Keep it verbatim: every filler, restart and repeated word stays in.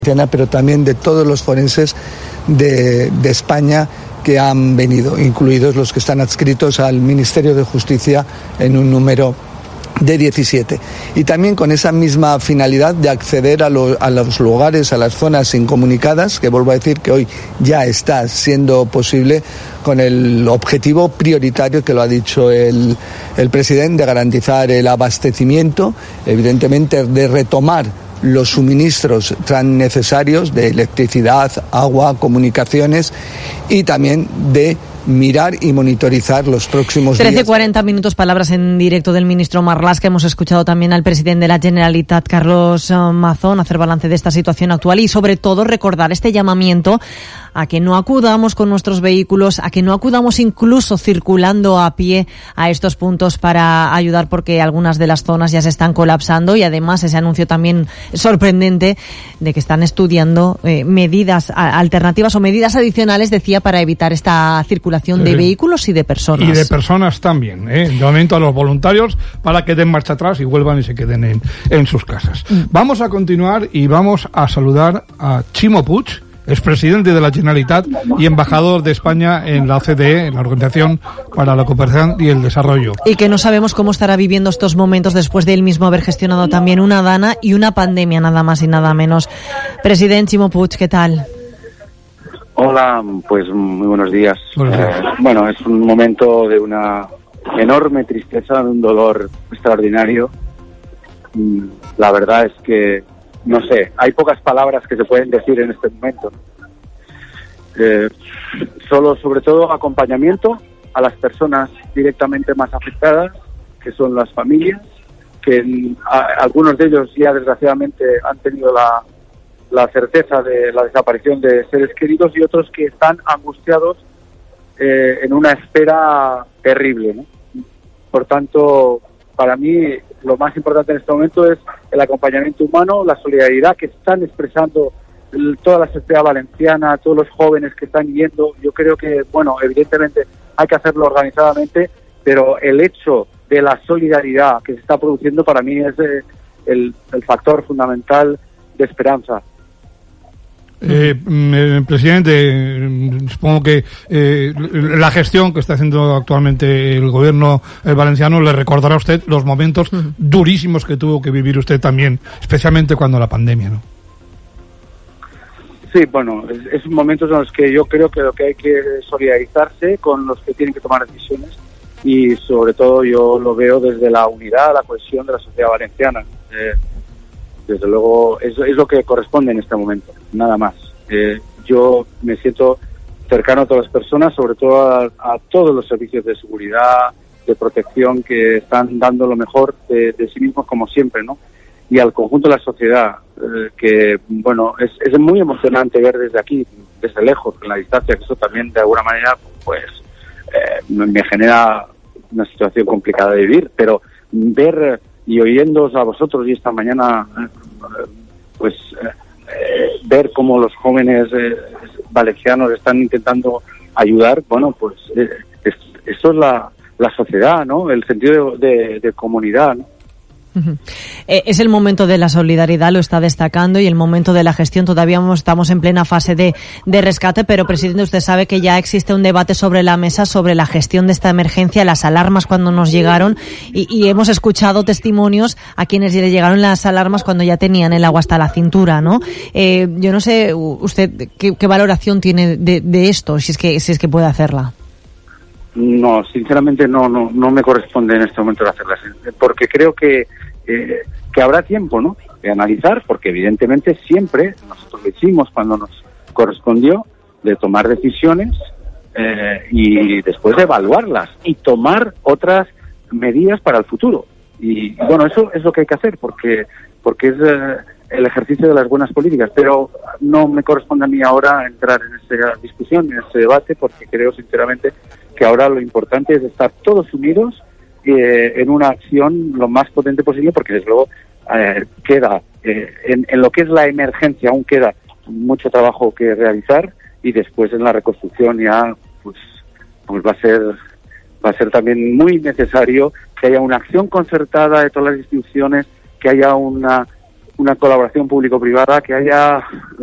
pero también de todos los forenses de, de España que han venido, incluidos los que están adscritos al Ministerio de Justicia en un número de diecisiete. Y también con esa misma finalidad de acceder a, lo, a los lugares, a las zonas incomunicadas, que vuelvo a decir que hoy ya está siendo posible, con el objetivo prioritario, que lo ha dicho el, el presidente, de garantizar el abastecimiento, evidentemente de retomar los suministros tan necesarios de electricidad, agua, comunicaciones, y también de mirar y monitorizar los próximos días. trece cuarenta minutos, palabras en directo del ministro Marlaska. Hemos escuchado también al presidente de la Generalitat, Carlos Mazón, hacer balance de esta situación actual y sobre todo recordar este llamamiento a que no acudamos con nuestros vehículos, a que no acudamos incluso circulando a pie a estos puntos para ayudar, porque algunas de las zonas ya se están colapsando, y además ese anuncio también sorprendente de que están estudiando eh, medidas alternativas o medidas adicionales, decía, para evitar esta circulación sí. de vehículos y de personas. Y de personas también, ¿eh? Llamamiento a los voluntarios para que den marcha atrás y vuelvan y se queden en, en sus casas. Mm. Vamos a continuar y vamos a saludar a Ximo Puig, expresidente de la Generalitat y embajador de España en la O C D E, en la Organización para la Cooperación y el Desarrollo. Y que no sabemos cómo estará viviendo estos momentos después de él mismo haber gestionado también una dana y una pandemia, nada más y nada menos. Presidente Ximo Puig, ¿qué tal? Hola, pues muy buenos días. Buenos días. Eh, bueno, es un momento de una enorme tristeza, de un dolor extraordinario. La verdad es que no sé, hay pocas palabras que se pueden decir en este momento. Eh, solo, sobre todo, acompañamiento a las personas directamente más afectadas, que son las familias, que a, algunos de ellos ya desgraciadamente han tenido la, la certeza de la desaparición de seres queridos, y otros que están angustiados eh, en una espera terrible, ¿no? Por tanto, para mí lo más importante en este momento es el acompañamiento humano, la solidaridad que están expresando el, toda la sociedad valenciana, todos los jóvenes que están yendo. Yo creo que, bueno, evidentemente hay que hacerlo organizadamente, pero el hecho de la solidaridad que se está produciendo para mí es eh, el, el factor fundamental de esperanza. Eh, eh, presidente, supongo que eh, la gestión que está haciendo actualmente el gobierno eh, valenciano le recordará a usted los momentos uh-huh. durísimos que tuvo que vivir usted también, especialmente cuando la pandemia, ¿no? Sí, bueno, es, es momentos en los que yo creo que lo que hay que solidarizarse con los que tienen que tomar decisiones, y sobre todo yo lo veo desde la unidad, la cohesión de la sociedad valenciana. Eh, Desde luego, es, es lo que corresponde en este momento, nada más. Eh, yo me siento cercano a todas las personas, sobre todo a, a todos los servicios de seguridad, de protección, que están dando lo mejor de, de sí mismos, como siempre, ¿no? Y al conjunto de la sociedad, eh, que, bueno, es, es muy emocionante ver desde aquí, desde lejos, en la distancia, que eso también, de alguna manera, pues, eh, me, me genera una situación complicada de vivir, pero ver y oyéndoos a vosotros, y esta mañana eh, pues eh, ver cómo los jóvenes eh, valencianos están intentando ayudar, bueno, pues eh, es, eso es la, la sociedad, ¿no? El sentido de, de, de comunidad, ¿no? Uh-huh. Eh, es el momento de la solidaridad, lo está destacando, y el momento de la gestión. Todavía estamos en plena fase de, de rescate, pero, presidente, usted sabe que ya existe un debate sobre la mesa sobre la gestión de esta emergencia, las alarmas cuando nos llegaron, y, y hemos escuchado testimonios a quienes le llegaron las alarmas cuando ya tenían el agua hasta la cintura, ¿no? Eh, yo no sé usted qué, qué valoración tiene de, de esto, si es que si es que puede hacerla. No, sinceramente no, no, no me corresponde en este momento hacerlas, porque creo que eh, que habrá tiempo, ¿no?, de analizar, porque evidentemente siempre nosotros lo hicimos cuando nos correspondió, de tomar decisiones eh, y después de evaluarlas y tomar otras medidas para el futuro. Y bueno, eso es lo que hay que hacer, porque porque es eh, el ejercicio de las buenas políticas, pero no me corresponde a mí ahora entrar en esa discusión, en ese debate, porque creo sinceramente que ahora lo importante es estar todos unidos eh, en una acción lo más potente posible, porque desde luego eh, queda, eh, en, en lo que es la emergencia aún queda mucho trabajo que realizar, y después en la reconstrucción ya pues pues va a ser va a ser también muy necesario que haya una acción concertada de todas las instituciones, que haya una una colaboración público-privada, que haya